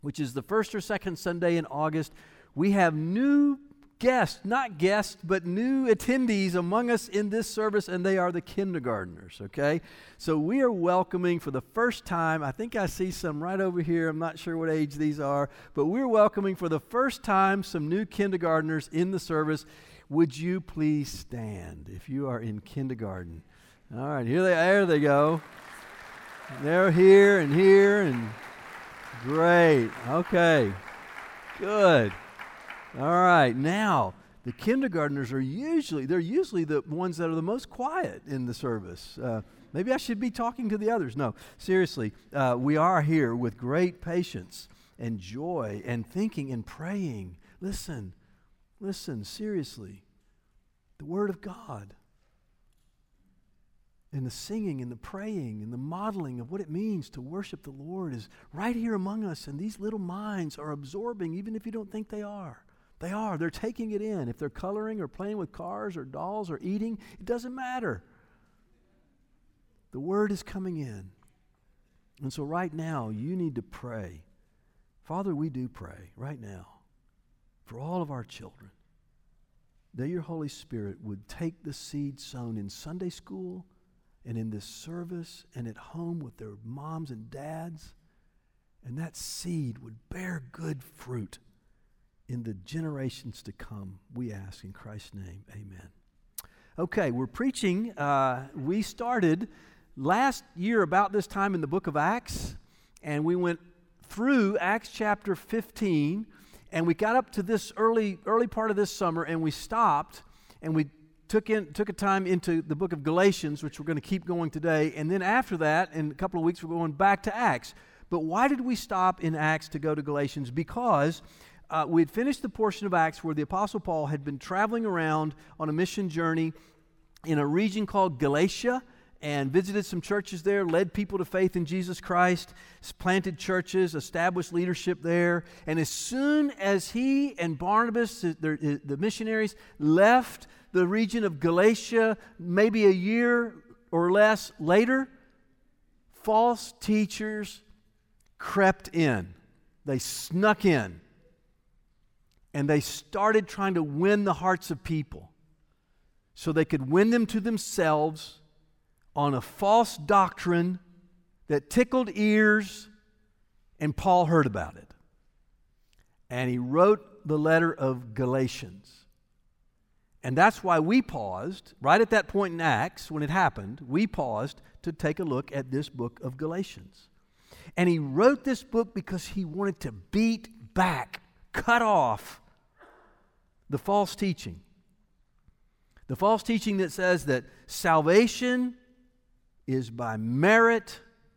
which is the first or second Sunday in August, we have new guests, not guests, but new attendees among us in this service, and they are the kindergartners, okay? So we are welcoming for the first time, I think I see some right over here, I'm not sure what age these are, but we're welcoming for the first time some new kindergartners in the service. Would you please stand if you are in kindergarten? All right, there they go. They're here and great. Okay, good. All right, now the kindergartners are usually the ones that are the most quiet in the service. Maybe I should be talking to the others. No, seriously, we are here with great patience and joy and thinking and praying. Listen, seriously. The Word of God and the singing and the praying and the modeling of what it means to worship the Lord is right here among us, and these little minds are absorbing even if you don't think they are. They are. They're taking it in. If they're coloring or playing with cars or dolls or eating, it doesn't matter. The Word is coming in. And so right now, you need to pray. Father, we do pray right now for all of our children, that your Holy Spirit would take the seed sown in Sunday school and in this service and at home with their moms and dads, and that seed would bear good fruit in the generations to come, we ask in Christ's name, amen. Okay, we're preaching. We started last year about this time in the book of Acts, and we went through Acts chapter 15, and we got up to this early part of this summer, and we stopped, and we took a time into the book of Galatians, which we're going to keep going today, and then after that, in a couple of weeks, we're going back to Acts. But why did we stop in Acts to go to Galatians? Because we had finished the portion of Acts where the Apostle Paul had been traveling around on a mission journey in a region called Galatia and visited some churches there, led people to faith in Jesus Christ, planted churches, established leadership there. And as soon as he and Barnabas, the missionaries, left the region of Galatia, maybe a year or less later, false teachers crept in. They snuck in. And they started trying to win the hearts of people so they could win them to themselves on a false doctrine that tickled ears, and Paul heard about it. And he wrote the letter of Galatians. And that's why we paused, right at that point in Acts, when it happened, we paused to take a look at this book of Galatians. And he wrote this book because he wanted to beat back, cut off the false teaching. The false teaching that says that salvation is by merit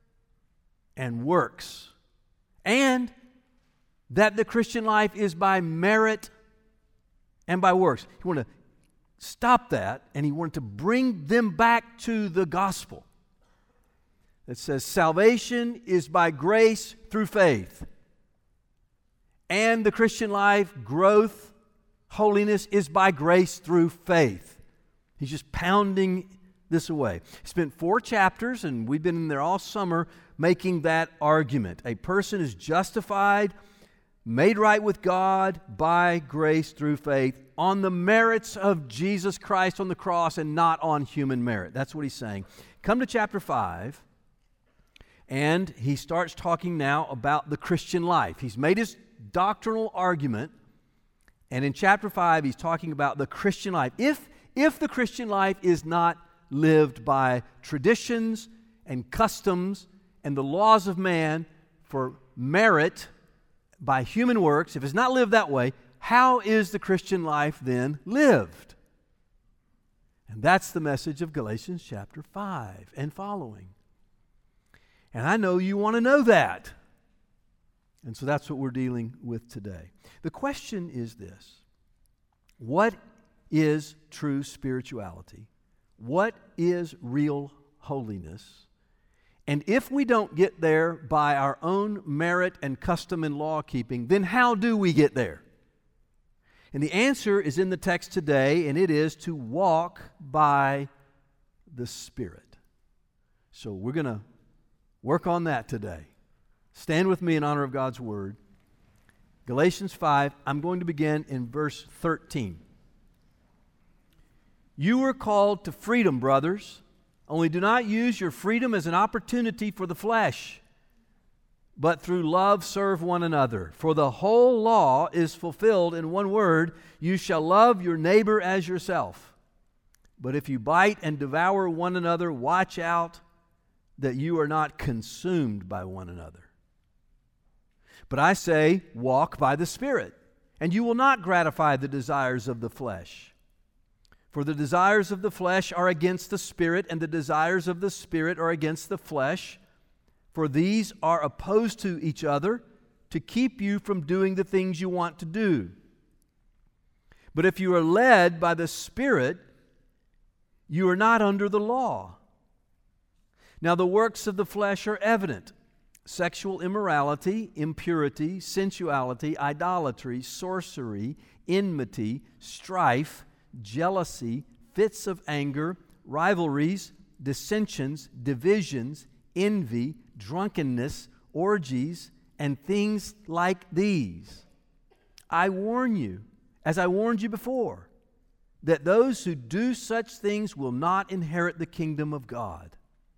and works, and that the Christian life is by merit and by works. He wanted to stop that, and he wanted to bring them back to the gospel that says salvation is by grace through faith, and the Christian life, growth, holiness is by grace through faith. He's just pounding this away. He spent 4 chapters, and we've been in there all summer making that argument. A person is justified, made right with God by grace through faith on the merits of Jesus Christ on the cross and not on human merit. That's what he's saying. Come to chapter 5, and he starts talking now about the Christian life. He's made his doctrinal argument, and in chapter 5, he's talking about the Christian life. If the Christian life is not lived by traditions and customs and the laws of man for merit by human works, if it's not lived that way, how is the Christian life then lived? And that's the message of Galatians chapter 5 and following. And I know you want to know that. And so that's what we're dealing with today. The question is this: what is true spirituality? What is real holiness? And if we don't get there by our own merit and custom and law keeping, then how do we get there? And the answer is in the text today, and it is to walk by the Spirit. So we're going to work on that today. Stand with me in honor of God's Word. Galatians 5, I'm going to begin in verse 13. You were called to freedom, brothers, only do not use your freedom as an opportunity for the flesh, but through love serve one another. For the whole law is fulfilled in one word, you shall love your neighbor as yourself. But if you bite and devour one another, watch out that you are not consumed by one another. But I say, walk by the Spirit, and you will not gratify the desires of the flesh. For the desires of the flesh are against the Spirit, and the desires of the Spirit are against the flesh. For these are opposed to each other to keep you from doing the things you want to do. But if you are led by the Spirit, you are not under the law. Now the works of the flesh are evident: sexual immorality, impurity, sensuality, idolatry, sorcery, enmity, strife, jealousy, fits of anger, rivalries, dissensions, divisions, envy, drunkenness, orgies, and things like these. I warn you, as I warned you before, that those who do such things will not inherit the kingdom of God.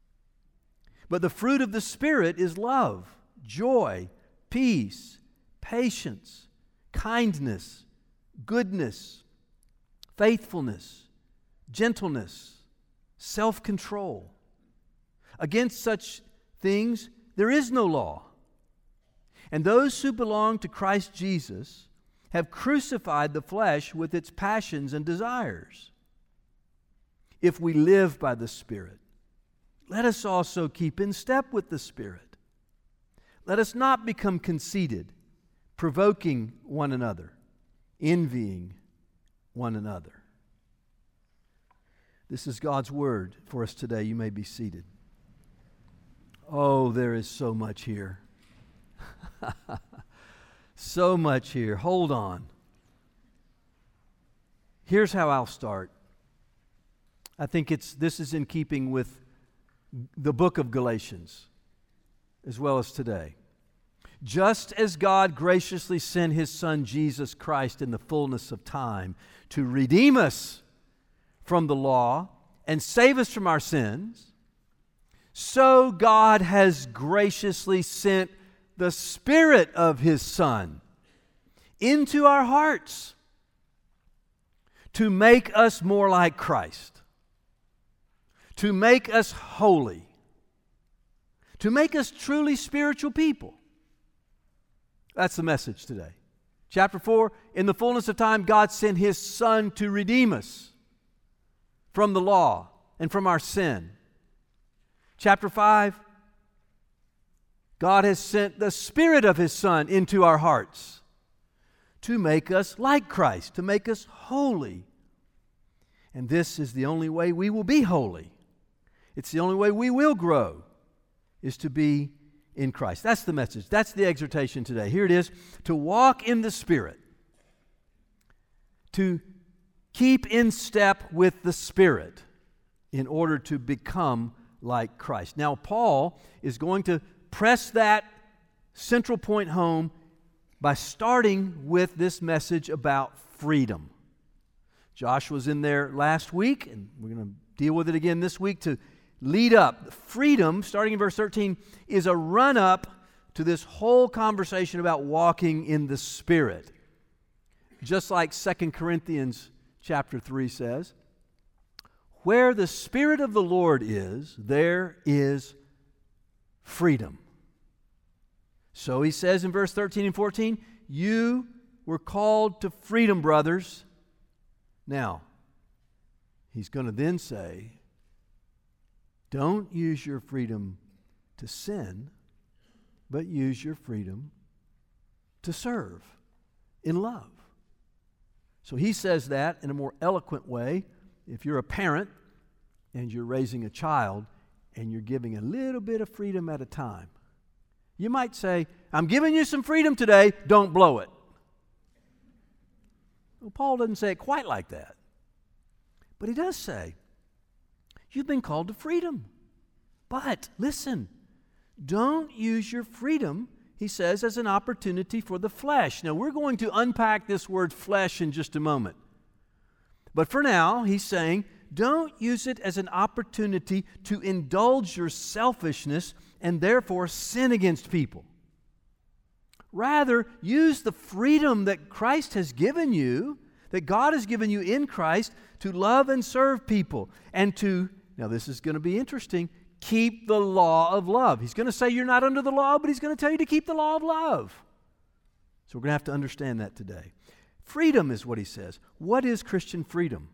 But the fruit of the Spirit is love, joy, peace, patience, kindness, goodness, faithfulness, gentleness, self-control. Against such things there is no law. And those who belong to Christ Jesus have crucified the flesh with its passions and desires. If we live by the Spirit, let us also keep in step with the Spirit. Let us not become conceited, provoking one another, envying one another. This is God's word for us today. You may be seated. Oh, there is so much here. So much here. Hold on. Here's how I'll start. I think this is in keeping with the book of Galatians as well as today. Just as God graciously sent His Son Jesus Christ in the fullness of time to redeem us from the law and save us from our sins, so God has graciously sent the Spirit of His Son into our hearts to make us more like Christ, to make us holy, to make us truly spiritual people. That's the message today. Chapter 4, in the fullness of time, God sent His Son to redeem us from the law and from our sin. Chapter 5, God has sent the Spirit of His Son into our hearts to make us like Christ, to make us holy. And this is the only way we will be holy. It's the only way we will grow, is to be in Christ. That's the message. That's the exhortation today. Here it is: to walk in the Spirit, to keep in step with the Spirit in order to become like Christ. Now, Paul is going to press that central point home by starting with this message about freedom. Josh was in there last week, and we're going to deal with it again this week to lead up. Freedom, starting in verse 13, is a run-up to this whole conversation about walking in the Spirit. Just like 2 Corinthians chapter 3 says, where the Spirit of the Lord is, there is freedom. So he says in verse 13 and 14, you were called to freedom, brothers. Now, he's going to then say, don't use your freedom to sin, but use your freedom to serve in love. So he says that in a more eloquent way. If you're a parent and you're raising a child and you're giving a little bit of freedom at a time, you might say, I'm giving you some freedom today, don't blow it. Well, Paul doesn't say it quite like that. But he does say, you've been called to freedom. But, listen, don't use your freedom he says, as an opportunity for the flesh. Now, we're going to unpack this word flesh in just a moment. But for now, he's saying, don't use it as an opportunity to indulge your selfishness and therefore sin against people. Rather, use the freedom that Christ has given you, that God has given you in Christ, to love and serve people and to, now this is going to be interesting, keep the law of love. He's going to say you're not under the law, but he's going to tell you to keep the law of love. So we're going to have to understand that today. Freedom is what he says. What is Christian freedom?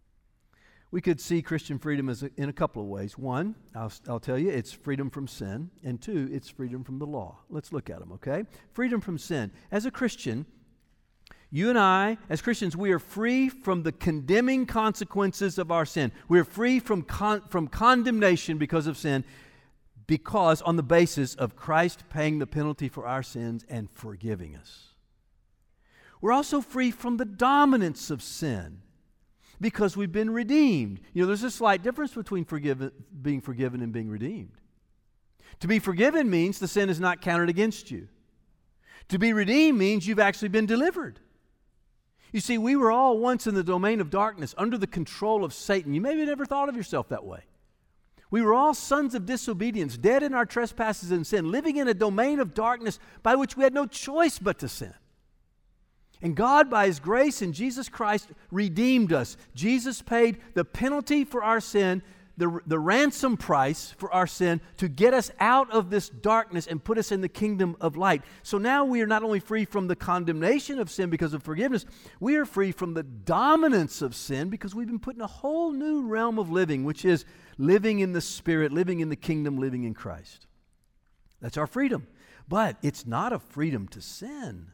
We could see Christian freedom in a couple of ways. One, I'll tell you, it's freedom from sin. And two, it's freedom from the law. Let's look at them, okay? Freedom from sin. As a Christian, you and I, as Christians, we are free from the condemning consequences of our sin. We are free from condemnation because of sin, because on the basis of Christ paying the penalty for our sins and forgiving us. We're also free from the dominance of sin because we've been redeemed. You know, there's a slight difference between being forgiven and being redeemed. To be forgiven means the sin is not counted against you. To be redeemed means you've actually been delivered. You see, we were all once in the domain of darkness, under the control of Satan. You maybe never thought of yourself that way. We were all sons of disobedience, dead in our trespasses and sin, living in a domain of darkness by which we had no choice but to sin. And God, by His grace in Jesus Christ, redeemed us. Jesus paid the penalty for our sin, the ransom price for our sin, to get us out of this darkness and put us in the kingdom of light. So now we are not only free from the condemnation of sin because of forgiveness, we are free from the dominance of sin because we've been put in a whole new realm of living, which is living in the Spirit, living in the kingdom, living in Christ. That's our freedom. But it's not a freedom to sin.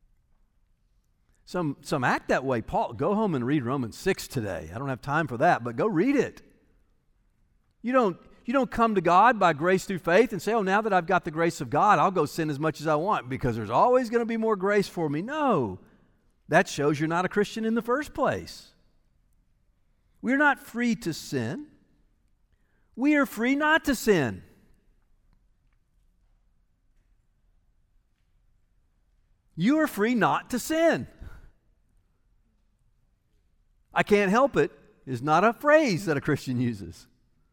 Some act that way. Paul, go home and read Romans 6 today. I don't have time for that, but go read it. You don't come to God by grace through faith and say, oh, now that I've got the grace of God, I'll go sin as much as I want because there's always going to be more grace for me. No, that shows you're not a Christian in the first place. We're not free to sin. We are free not to sin. You are free not to sin. I can't help it is not a phrase that a Christian uses.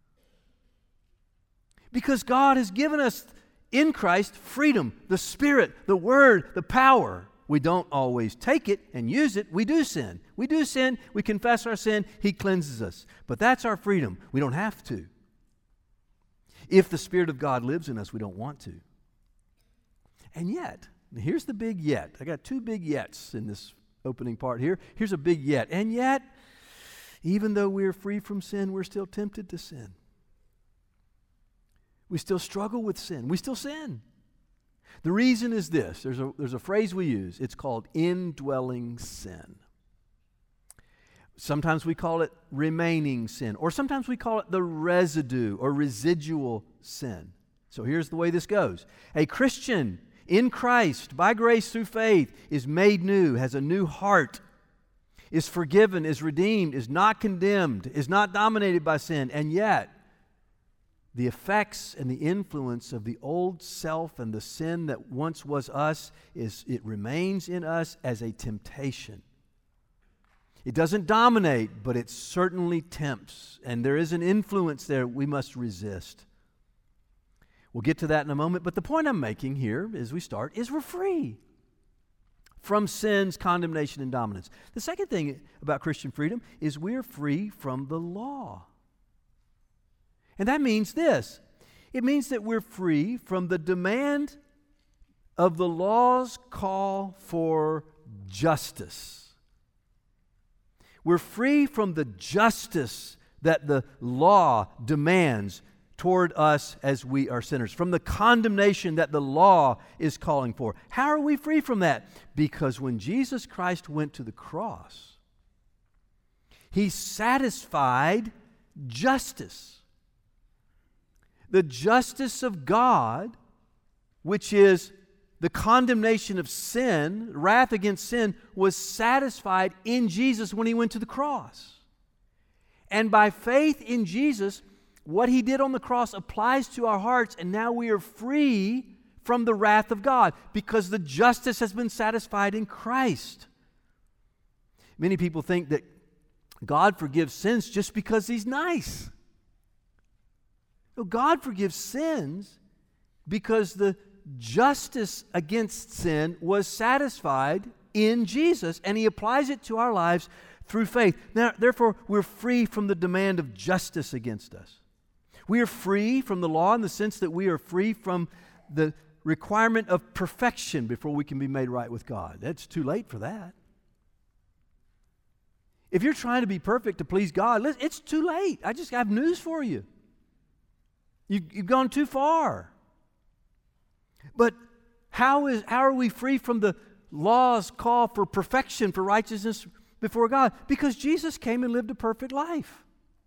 Because God has given us in Christ freedom, the Spirit, the Word, the power. We don't always take it and use it. We do sin. We do sin. We confess our sin. He cleanses us. But that's our freedom. We don't have to. If the Spirit of God lives in us, we don't want to. And yet, here's the big yet. I got two big yets in this opening part here. Here's a big yet. And yet, even though we're free from sin, we're still tempted to sin. We still struggle with sin. We still sin. The reason is this. There's a phrase we use. It's called indwelling sin. Sometimes we call it remaining sin, or sometimes we call it the residue or residual sin. So here's the way this goes. A Christian in Christ, by grace through faith, is made new, has a new heart, is forgiven, is redeemed, is not condemned, is not dominated by sin, and yet the effects and the influence of the old self and the sin that once was us, it remains in us as a temptation. It doesn't dominate, but it certainly tempts, and there is an influence there we must resist. We'll get to that in a moment, but the point I'm making here as we start is we're free from sin's condemnation and dominance. The second thing about Christian freedom is we're free from the law. And that means this. It means that we're free from the demand of the law's call for justice. We're free from the justice that the law demands toward us as we are sinners, from the condemnation that the law is calling for. How are we free from that? Because when Jesus Christ went to the cross, He satisfied justice. The justice of God, which is the condemnation of sin, wrath against sin, was satisfied in Jesus when He went to the cross. And by faith in Jesus, what He did on the cross applies to our hearts, and now we are free from the wrath of God because the justice has been satisfied in Christ. Many people think that God forgives sins just because He's nice. No, God forgives sins because the justice against sin was satisfied in Jesus, and He applies it to our lives through faith. Now, therefore, we're free from the demand of justice against us. We are free from the law in the sense that we are free from the requirement of perfection before we can be made right with God. It's too late for that. If you're trying to be perfect to please God, it's too late. I just have news for you. You've gone too far. But how are we free from the law's call for perfection, for righteousness before God? Because Jesus came and lived a perfect life.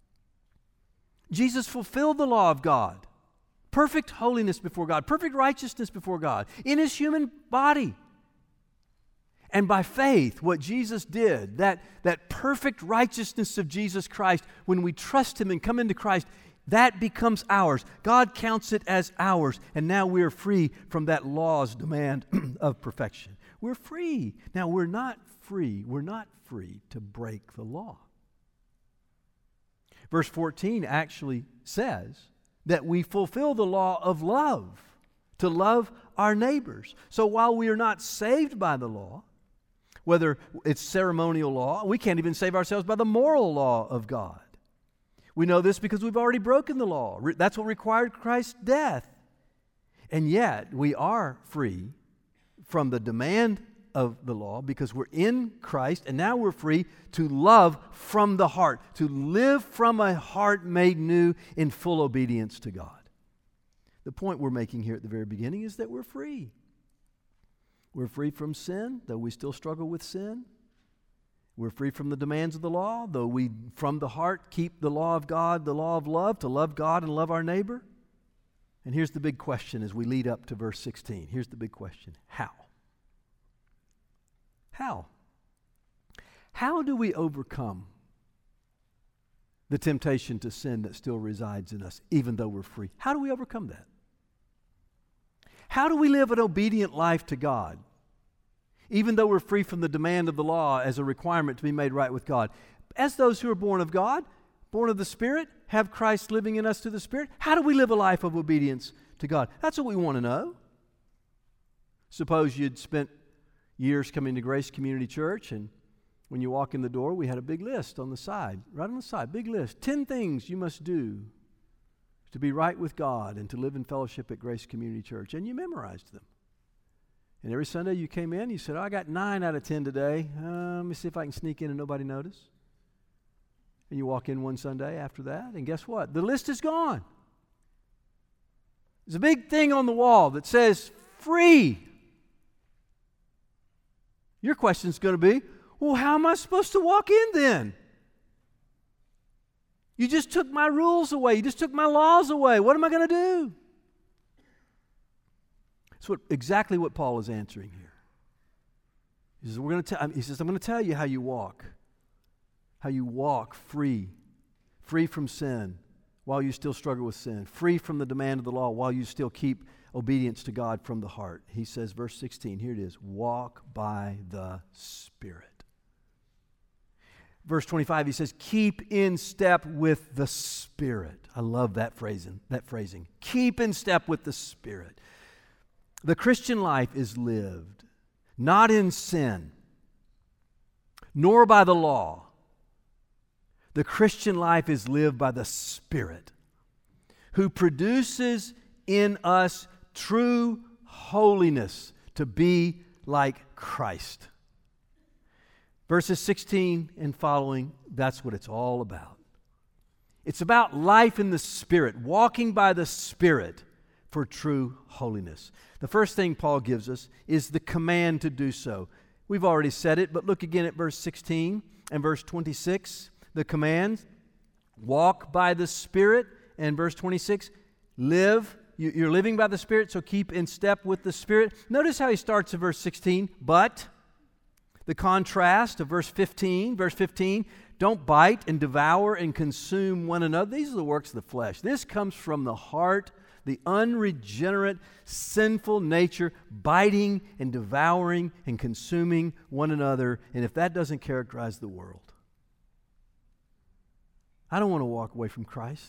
Jesus fulfilled the law of God. Perfect holiness before God, perfect righteousness before God in His human body. And by faith, what Jesus did, that perfect righteousness of Jesus Christ, when we trust Him and come into Christ, that becomes ours. God counts it as ours, and now we are free from that law's demand of perfection. We're free. Now, we're not free to break the law. Verse 14 actually says that we fulfill the law of love, to love our neighbors. So while we are not saved by the law, whether it's ceremonial law, we can't even save ourselves by the moral law of God. We know this because we've already broken the law. That's what required Christ's death. And yet, we are free from the demand of the law because we're in Christ, and now we're free to love from the heart, to live from a heart made new in full obedience to God. The point we're making here at the very beginning is that we're free. We're free from sin, though we still struggle with sin. We're free from the demands of the law, though we, from the heart, keep the law of God, the law of love, to love God and love our neighbor. And here's the big question as we lead up to verse 16. Here's the big question. How? How? How do we overcome the temptation to sin that still resides in us, even though we're free? How do we overcome that? How do we live an obedient life to God, even though we're free from the demand of the law as a requirement to be made right with God? As those who are born of God, born of the Spirit, have Christ living in us through the Spirit, how do we live a life of obedience to God? That's what we want to know. Suppose you'd spent years coming to Grace Community Church, and when you walk in the door, we had a big list on the side, right on the side, big list. 10 things you must do to be right with God and to live in fellowship at Grace Community Church. And you memorized them. And every Sunday you came in, you said, I got 9 out of 10 today. Let me see if I can sneak in and nobody notice. And you walk in one Sunday after that, and guess what? The list is gone. There's a big thing on the wall that says, free. Your question is going to be, well, how am I supposed to walk in then? You just took my rules away. You just took my laws away. What am I going to do? That's exactly what Paul is answering here. He says, I'm going to tell you how you walk free from sin while you still struggle with sin, free from the demand of the law while you still keep obedience to God from the heart. He says, verse 16, here it is, walk by the Spirit. Verse 25, he says, keep in step with the Spirit. I love that phrasing. Keep in step with the Spirit. The Christian life is lived not in sin, nor by the law. The Christian life is lived by the Spirit, who produces in us true holiness to be like Christ. Verses 16 and following, that's what it's all about. It's about life in the Spirit, walking by the Spirit for true holiness. The first thing Paul gives us is the command to do so. We've already said it, but look again at verse 16 and verse 26. The command, walk by the Spirit, and verse 26, live. You're living by the Spirit, so keep in step with the Spirit. Notice how he starts at verse 16, but the contrast of verse 15. Verse 15, don't bite and devour and consume one another. These are the works of the flesh. This comes from the heart. the unregenerate, sinful nature biting and devouring and consuming one another. And if that doesn't characterize the world, I don't want to walk away from Christ.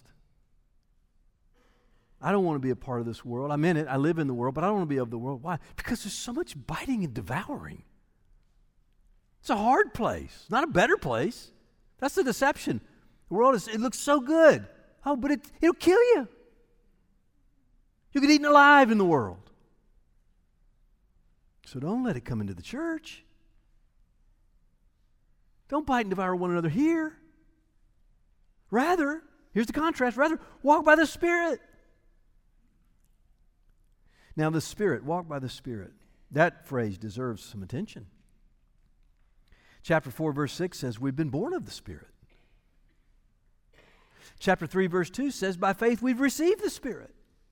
I don't want to be a part of this world. I'm in it. I live in the world, but I don't want to be of the world. Why? Because there's so much biting and devouring. It's a hard place, not a better place. That's the deception. The world it looks so good. Oh, but it'll kill you. You get eaten alive in the world. So don't let it come into the church. Don't bite and devour one another here. Rather, here's the contrast, rather, walk by the Spirit. Now, the Spirit, walk by the Spirit. That phrase deserves some attention. Chapter 4, verse 6 says, we've been born of the Spirit. Chapter 3, verse 2 says, by faith we've received the Spirit.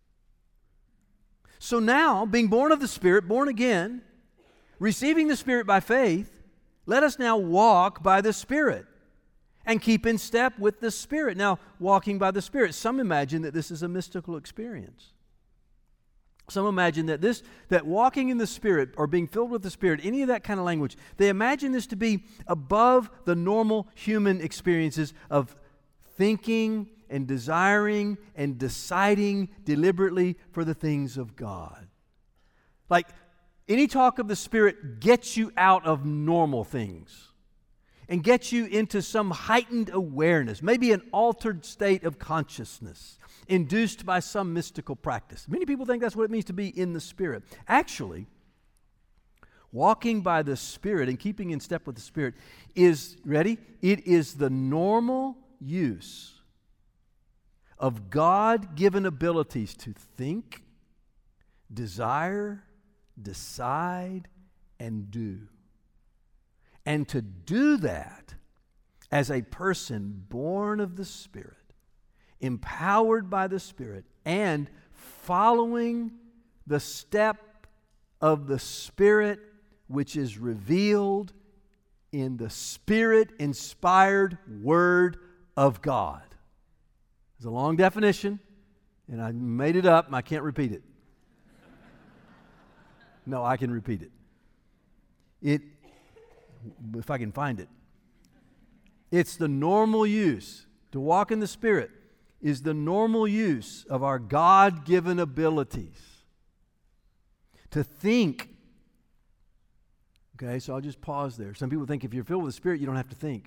So now, being born of the Spirit, born again, receiving the Spirit by faith, let us now walk by the Spirit and keep in step with the Spirit. Now, walking by the Spirit, some imagine that this is a mystical experience. Some imagine that walking in the Spirit or being filled with the Spirit, any of that kind of language, they imagine this to be above the normal human experiences of thinking and desiring and deciding deliberately for the things of God. Like, any talk of the Spirit gets you out of normal things and gets you into some heightened awareness, maybe an altered state of consciousness induced by some mystical practice. Many people think that's what it means to be in the Spirit. Actually, walking by the Spirit and keeping in step with the Spirit is, ready? It is the normal use of God-given abilities to think, desire, decide, and do. And to do that as a person born of the Spirit, empowered by the Spirit, and following the step of the Spirit which is revealed in the Spirit-inspired Word of God. It's a long definition, and I made it up, and I can't repeat it. No, I can repeat it. If I can find it. It's the normal use. To walk in the Spirit is the normal use of our God-given abilities. To think. Okay, so I'll just pause there. Some people think if you're filled with the Spirit, you don't have to think.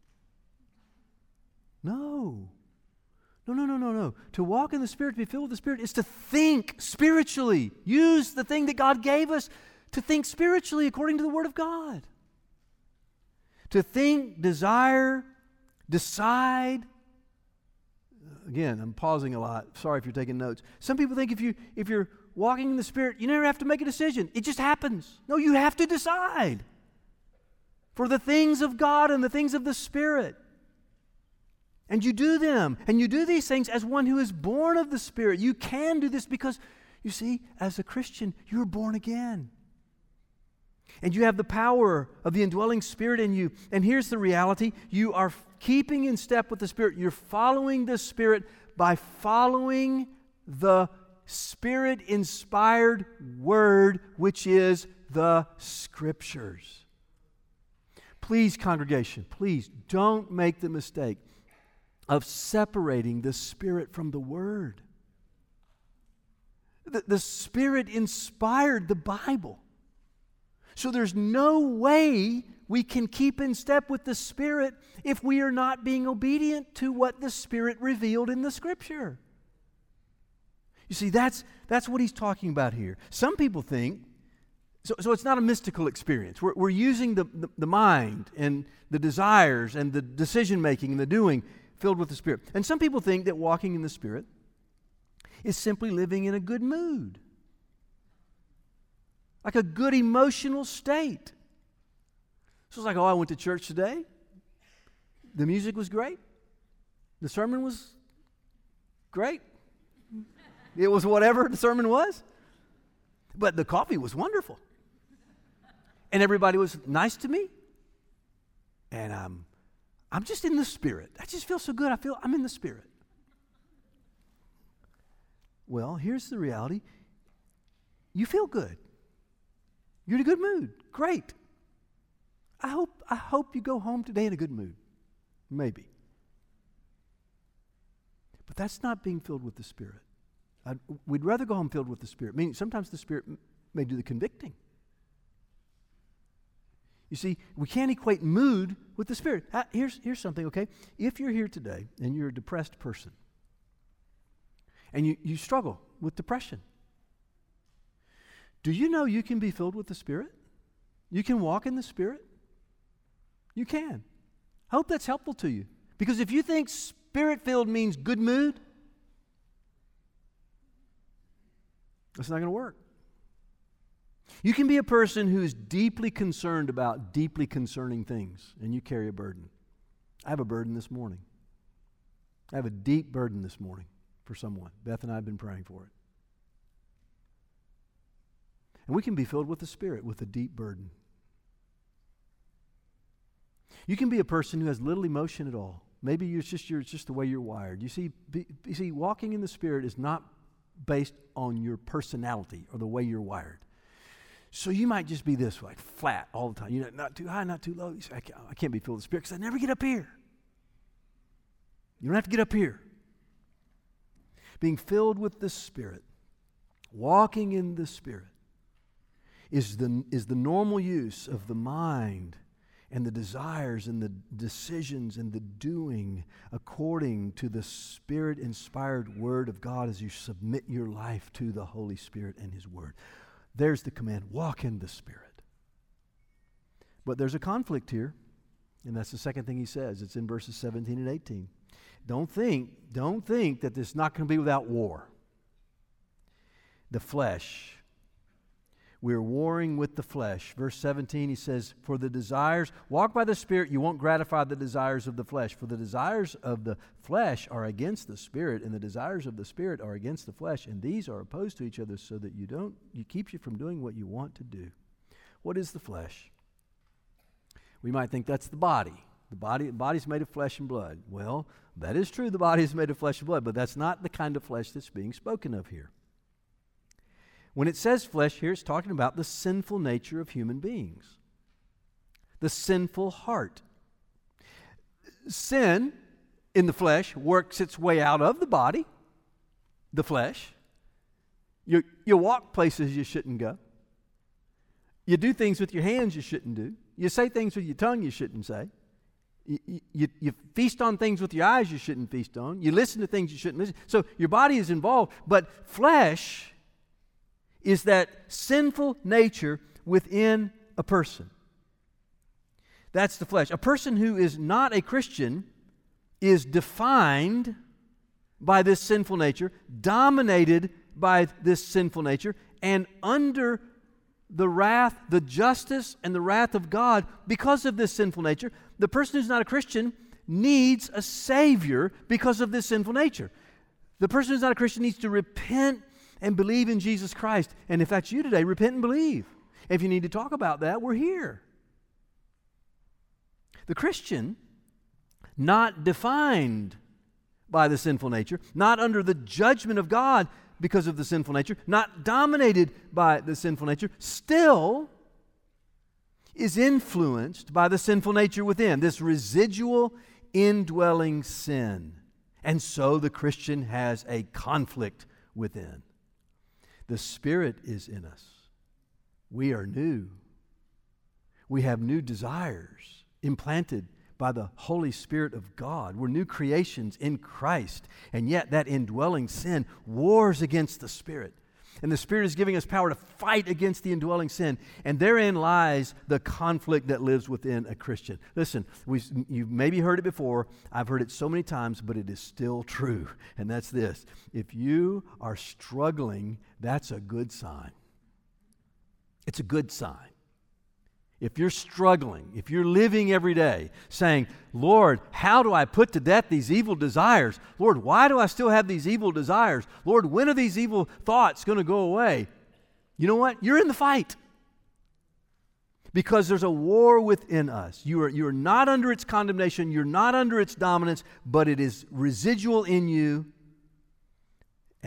No. No. To walk in the Spirit, to be filled with the Spirit, is to think spiritually. Use the thing that God gave us to think spiritually according to the Word of God. To think, desire, decide. Again, I'm pausing a lot. Sorry if you're taking notes. Some people think if you're walking in the Spirit, you never have to make a decision. It just happens. No, you have to decide for the things of God and the things of the Spirit. And you do them. And you do these things as one who is born of the Spirit. You can do this because, you see, as a Christian, you're born again. And you have the power of the indwelling Spirit in you. And here's the reality. You are keeping in step with the Spirit. You're following the Spirit by following the Spirit-inspired Word, which is the Scriptures. Please, congregation, please don't make the mistake of separating the Spirit from the Word. The Spirit inspired the Bible. So there's no way we can keep in step with the Spirit if we are not being obedient to what the Spirit revealed in the Scripture. You see, that's what he's talking about here. Some people think, so it's not a mystical experience. We're using the mind and the desires and the decision-making and the doing filled with the Spirit. And some people think that walking in the Spirit is simply living in a good mood. Like a good emotional state. So it's like, I went to church today. The music was great. The sermon was great. It was whatever the sermon was. But the coffee was wonderful. And everybody was nice to me. And I'm just in the Spirit. I just feel so good. I'm in the Spirit. Well, here's the reality. You feel good. You're in a good mood. Great. I hope you go home today in a good mood. Maybe. But that's not being filled with the Spirit. We'd rather go home filled with the Spirit. Meaning sometimes the Spirit may do the convicting. You see, we can't equate mood with the Spirit. Here's something, okay? If you're here today and you're a depressed person and you struggle with depression, do you know you can be filled with the Spirit? You can walk in the Spirit? You can. I hope that's helpful to you. Because if you think Spirit-filled means good mood, it's not going to work. You can be a person who is deeply concerned about deeply concerning things, and you carry a burden. I have a burden this morning. I have a deep burden this morning for someone. Beth and I have been praying for it. And we can be filled with the Spirit with a deep burden. You can be a person who has little emotion at all. Maybe it's just the way you're wired. You see, walking in the Spirit is not based on your personality or the way you're wired. So you might just be this way, flat all the time. You know, not too high, not too low. You say, I can't be filled with the Spirit because I never get up here. You don't have to get up here. Being filled with the Spirit, walking in the Spirit, is the normal use of the mind and the desires and the decisions and the doing according to the Spirit-inspired Word of God as you submit your life to the Holy Spirit and His Word. There's the command, walk in the Spirit. But there's a conflict here, and that's the second thing he says. It's in verses 17 and 18. Don't think that this is not going to be without war. The flesh. We're warring with the flesh. Verse 17, he says, for the desires, walk by the Spirit, you won't gratify the desires of the flesh. For the desires of the flesh are against the Spirit, and the desires of the Spirit are against the flesh, and these are opposed to each other so that keeps you from doing what you want to do. What is the flesh? We might think that's the body. The body's made of flesh and blood. Well, that is true, the body is made of flesh and blood, but that's not the kind of flesh that's being spoken of here. When it says flesh here, it's talking about the sinful nature of human beings. The sinful heart. Sin in the flesh works its way out of the body, the flesh. You walk places you shouldn't go. You do things with your hands you shouldn't do. You say things with your tongue you shouldn't say. You feast on things with your eyes you shouldn't feast on. You listen to things you shouldn't listen. So your body is involved, but flesh is that sinful nature within a person. That's the flesh. A person who is not a Christian is defined by this sinful nature, dominated by this sinful nature, and under the wrath, the justice, and the wrath of God because of this sinful nature. The person who's not a Christian needs a Savior because of this sinful nature. The person who's not a Christian needs to repent and believe in Jesus Christ. And if that's you today, repent and believe. If you need to talk about that, we're here. The Christian, not defined by the sinful nature, not under the judgment of God because of the sinful nature, not dominated by the sinful nature, still is influenced by the sinful nature within, this residual indwelling sin. And so the Christian has a conflict within. The Spirit is in us. We are new. We have new desires implanted by the Holy Spirit of God. We're new creations in Christ. And yet that indwelling sin wars against the Spirit. And the Spirit is giving us power to fight against the indwelling sin. And therein lies the conflict that lives within a Christian. Listen, you've maybe heard it before. I've heard it so many times, but it is still true. And that's this. If you are struggling, that's a good sign. It's a good sign. If you're struggling, if you're living every day saying, Lord, how do I put to death these evil desires? Lord, why do I still have these evil desires? Lord, when are these evil thoughts going to go away? You know what? You're in the fight. Because there's a war within us. You're not under its condemnation. You're not under its dominance, but it is residual in you. And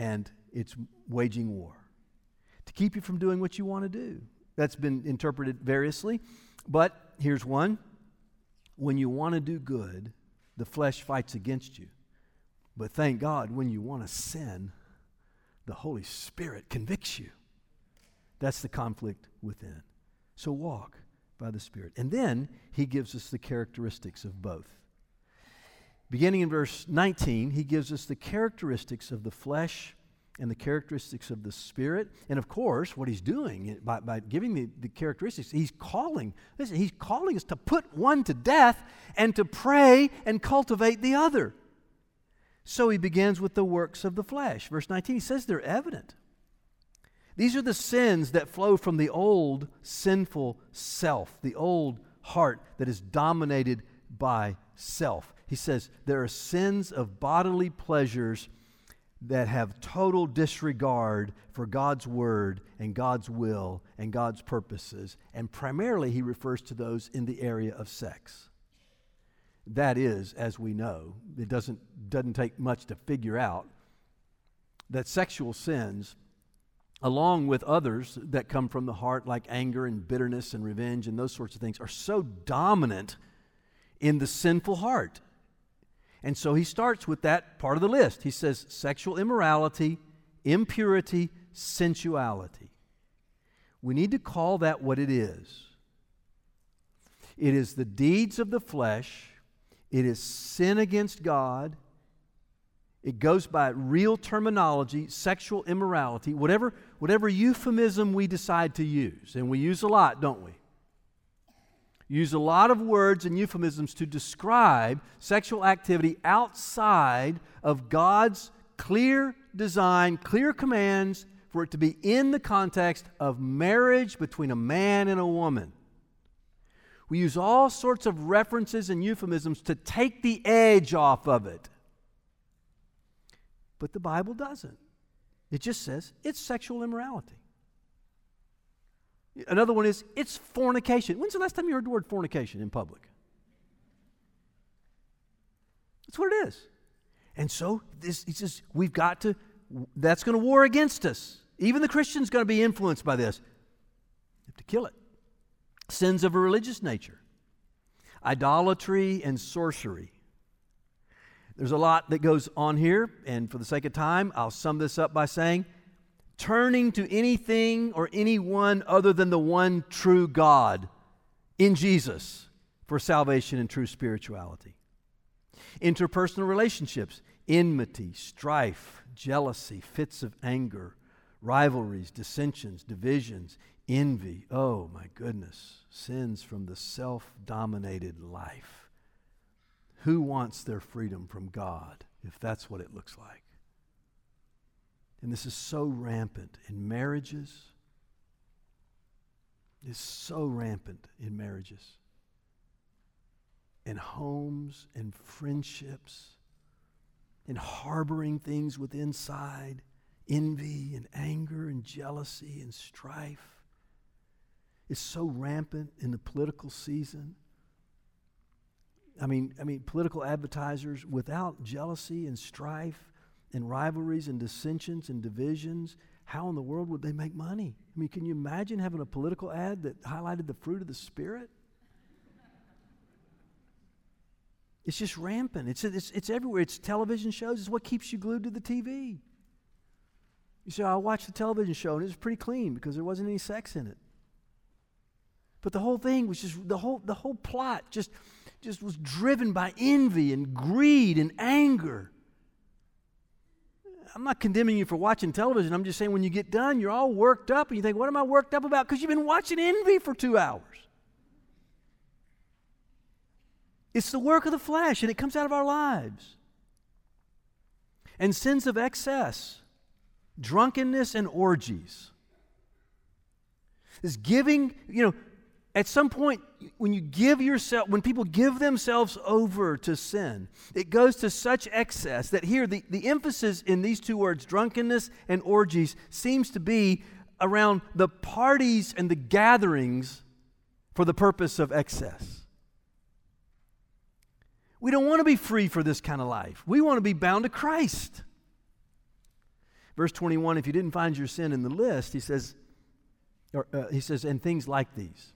it's waging war to keep you from doing what you want to do. That's been interpreted variously, but here's one. When you want to do good, the flesh fights against you. But thank God, when you want to sin, the Holy Spirit convicts you. That's the conflict within. So walk by the Spirit. And then he gives us the characteristics of both. Beginning in verse 19, he gives us the characteristics of the flesh and the characteristics of the Spirit. And of course, what he's doing by giving the characteristics, he's calling us to put one to death and to pray and cultivate the other. So he begins with the works of the flesh. Verse 19, he says they're evident. These are the sins that flow from the old sinful self, the old heart that is dominated by self. He says there are sins of bodily pleasures that have total disregard for God's word and God's will and God's purposes. And primarily he refers to those in the area of sex. That is, as we know, it doesn't take much to figure out that sexual sins, along with others that come from the heart like anger and bitterness and revenge and those sorts of things, are so dominant in the sinful heart. And so he starts with that part of the list. He says sexual immorality, impurity, sensuality. We need to call that what it is. It is the deeds of the flesh. It is sin against God. It goes by real terminology, sexual immorality, whatever euphemism we decide to use. And we use a lot, don't we? Use a lot of words and euphemisms to describe sexual activity outside of God's clear design, clear commands for it to be in the context of marriage between a man and a woman. We use all sorts of references and euphemisms to take the edge off of it. But the Bible doesn't. It just says it's sexual immorality. Another one is, it's fornication. When's the last time you heard the word fornication in public? That's what it is. And so, he says, that's going to war against us. Even the Christian's going to be influenced by this. You have to kill it. Sins of a religious nature. Idolatry and sorcery. There's a lot that goes on here, and for the sake of time, I'll sum this up by saying, turning to anything or anyone other than the one true God in Jesus for salvation and true spirituality. Interpersonal relationships, enmity, strife, jealousy, fits of anger, rivalries, dissensions, divisions, envy. Oh my goodness, sins from the self-dominated life. Who wants their freedom from God if that's what it looks like? And this is so rampant in marriages. It's so rampant in marriages, in homes, in friendships, in harboring things with inside, envy and anger and jealousy and strife. It's so rampant in the political season. I mean, political advertisers without jealousy and strife and rivalries and dissensions and divisions, how in the world would they make money? I mean, can you imagine having a political ad that highlighted the fruit of the Spirit? It's just rampant. It's everywhere. It's television shows. It's what keeps you glued to the TV. You say, I watched the television show and it was pretty clean because there wasn't any sex in it. But the whole thing was just, the whole plot just was driven by envy and greed and anger. I'm not condemning you for watching television. I'm just saying when you get done, you're all worked up and you think, what am I worked up about? Because you've been watching envy for 2 hours. It's the work of the flesh and it comes out of our lives. And sins of excess, drunkenness and orgies. Is giving, at some point, when people give themselves over to sin, it goes to such excess that here the emphasis in these two words, drunkenness and orgies, seems to be around the parties and the gatherings for the purpose of excess. We don't want to be free for this kind of life. We want to be bound to Christ. Verse 21, if you didn't find your sin in the list, he says, and things like these.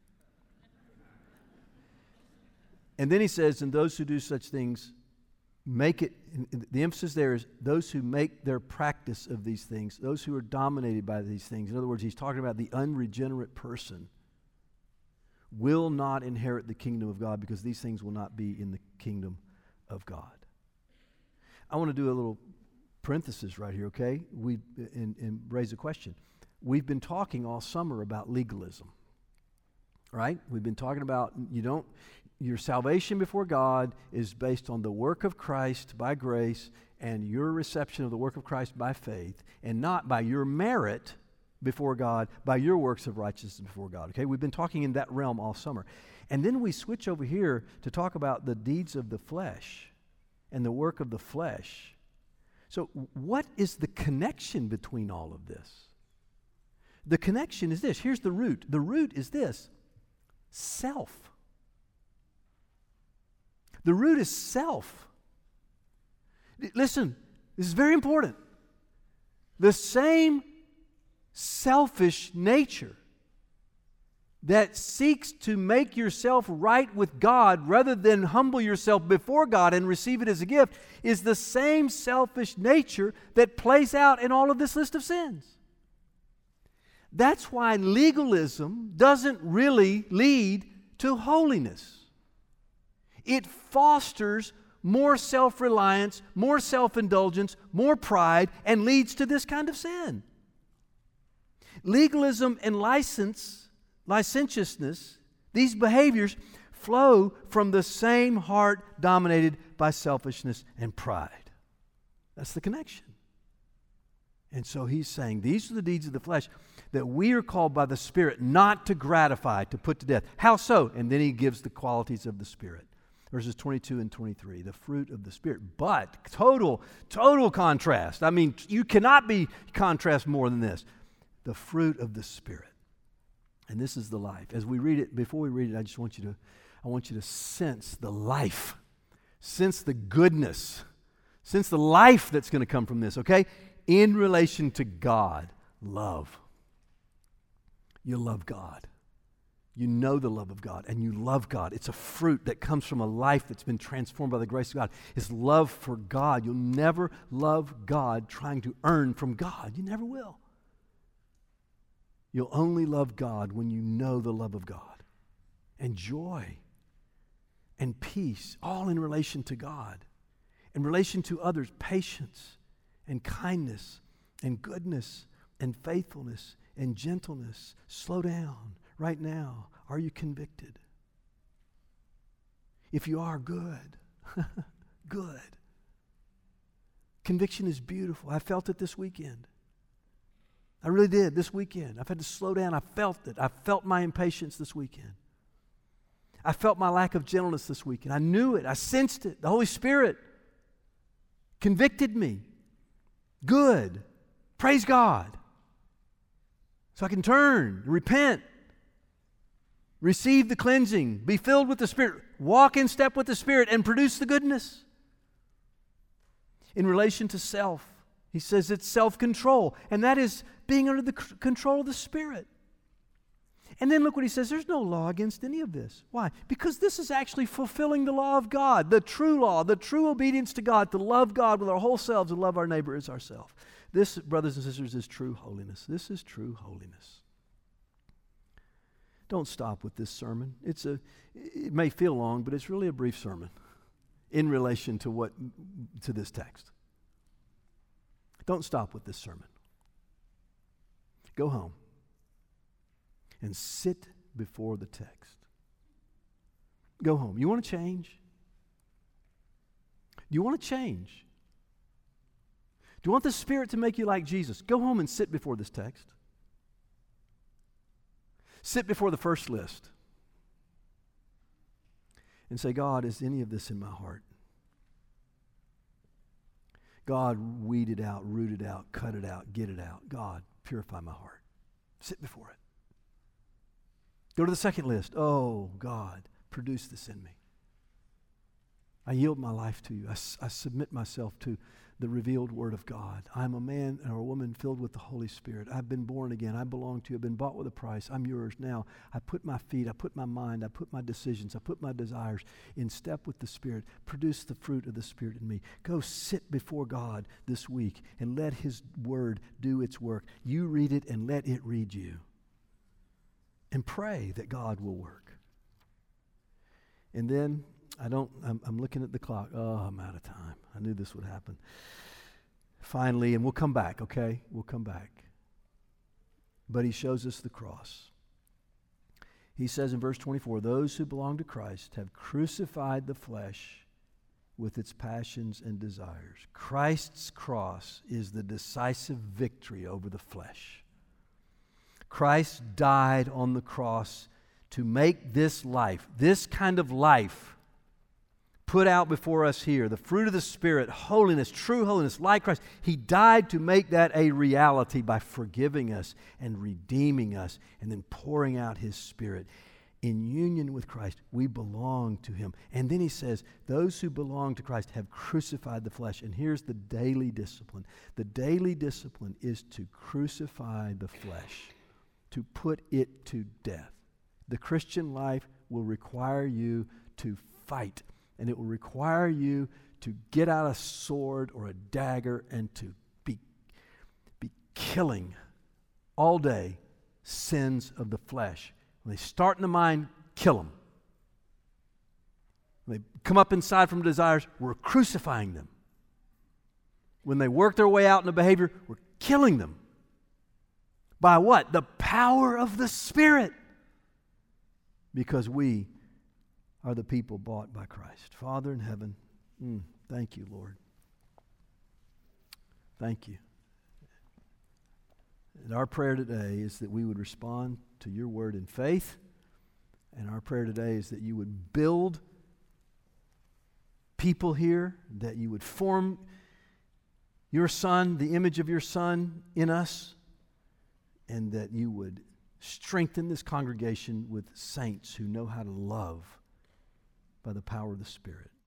And then he says, and those who do such things make it, the emphasis there is those who make their practice of these things, those who are dominated by these things. In other words, he's talking about the unregenerate person will not inherit the kingdom of God, because these things will not be in the kingdom of God. I want to do a little parenthesis right here, okay? And raise a question. We've been talking all summer about legalism, right? We've been talking about your salvation before God is based on the work of Christ by grace and your reception of the work of Christ by faith, and not by your merit before God, by your works of righteousness before God. Okay, we've been talking in that realm all summer. And then we switch over here to talk about the deeds of the flesh and the work of the flesh. So what is the connection between all of this? The connection is this. Here's the root. The root is this: self. The root is self. Listen, this is very important. The same selfish nature that seeks to make yourself right with God rather than humble yourself before God and receive it as a gift is the same selfish nature that plays out in all of this list of sins. That's why legalism doesn't really lead to holiness. It fosters more self-reliance, more self-indulgence, more pride, and leads to this kind of sin. Legalism and licentiousness, these behaviors flow from the same heart dominated by selfishness and pride. That's the connection. And so he's saying these are the deeds of the flesh that we are called by the Spirit not to gratify, to put to death. How so? And then he gives the qualities of the Spirit. Verses 22 and 23, the fruit of the Spirit. But total contrast. I mean, you cannot be contrast more than this. The fruit of the Spirit. And this is the life. As we read it, before we read it, I want you to sense the life. Sense the goodness. Sense the life that's going to come from this, okay? In relation to God, love. You love God. You know the love of God, and you love God. It's a fruit that comes from a life that's been transformed by the grace of God. It's love for God. You'll never love God trying to earn from God. You never will. You'll only love God when you know the love of God. And joy and peace, all in relation to God. In relation to others, patience and kindness and goodness and faithfulness and gentleness. Slow down. Right now, are you convicted? If you are, good. Good. Conviction is beautiful. I felt it this weekend. I really did this weekend. I've had to slow down. I felt it. I felt my impatience this weekend. I felt my lack of gentleness this weekend. I knew it. I sensed it. The Holy Spirit convicted me. Good. Praise God. So I can turn, repent, receive the cleansing, be filled with the Spirit, walk in step with the Spirit, and produce the goodness. In relation to self, he says it's self-control, and that is being under the control of the Spirit. And then look what he says, there's no law against any of this. Why? Because this is actually fulfilling the law of God, the true law, the true obedience to God, to love God with our whole selves and love our neighbor as ourselves. This, brothers and sisters, is true holiness. This is true holiness. Don't stop with this sermon. It may feel long, but it's really a brief sermon in relation to this text. Don't stop with this sermon. Go home and sit before the text. Go home. You want to change? Do you want to change? Do you want the Spirit to make you like Jesus? Go home and sit before this text. Sit before the first list and say, God, is any of this in my heart? God, weed it out, root it out, cut it out, get it out. God, purify my heart. Sit before it. Go to the second list. Oh, God, produce this in me. I yield my life to you. I submit myself to the revealed Word of God. I'm a man or a woman filled with the Holy Spirit. I've been born again. I belong to you. I've been bought with a price. I'm yours now. I put my feet, I put my mind, I put my decisions, I put my desires in step with the Spirit. Produce the fruit of the Spirit in me. Go sit before God this week and let His Word do its work. You read it and let it read you. And pray that God will work. And then, I'm looking at the clock. Oh, I'm out of time. I knew this would happen. Finally, and we'll come back, okay? We'll come back. But he shows us the cross. He says in verse 24, those who belong to Christ have crucified the flesh with its passions and desires. Christ's cross is the decisive victory over the flesh. Christ died on the cross to make this life, this kind of life, put out before us here, the fruit of the Spirit, holiness, true holiness, like Christ. He died to make that a reality by forgiving us and redeeming us and then pouring out His Spirit. In union with Christ, we belong to Him. And then he says, those who belong to Christ have crucified the flesh. And here's the daily discipline. The daily discipline is to crucify the flesh, to put it to death. The Christian life will require you to fight. And it will require you to get out a sword or a dagger and to be killing all day sins of the flesh. When they start in the mind, kill them. When they come up inside from desires, we're crucifying them. When they work their way out in the behavior, we're killing them. By what? The power of the Spirit. Because we are the people bought by Christ. Father in heaven, thank you, Lord. Thank you. And our prayer today is that we would respond to your word in faith. And our prayer today is that you would build people here, that you would form your Son, the image of your Son in us, and that you would strengthen this congregation with saints who know how to love by the power of the Spirit.